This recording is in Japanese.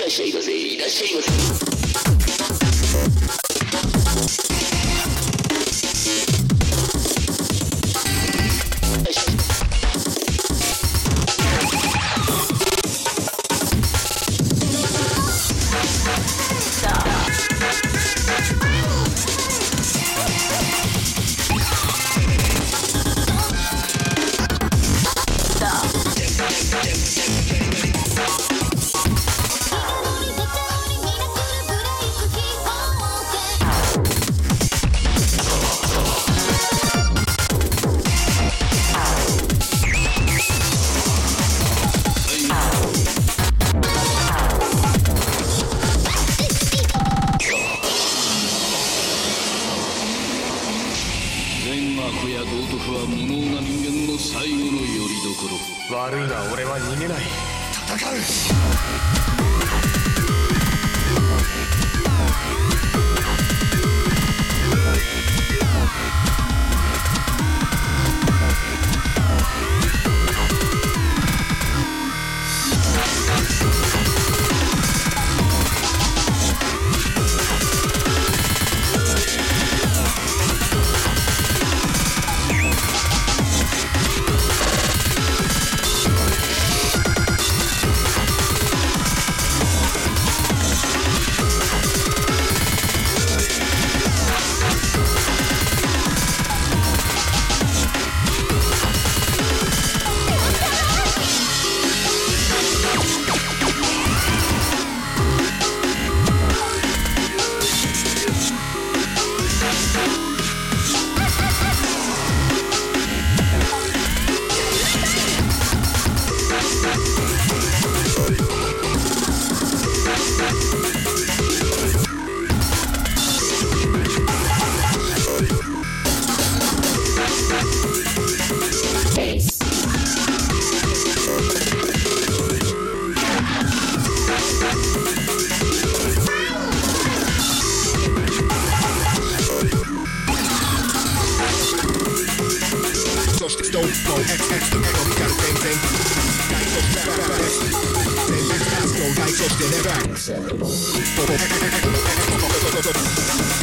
らっしゃいませ、いらっしゃいませ。 悪や道徳は無能な人間の最後の拠り所。 悪いが俺は逃げない。戦う。Don't go XX とエゴ光る全然大都市ラバーです全然活動大都市でネバー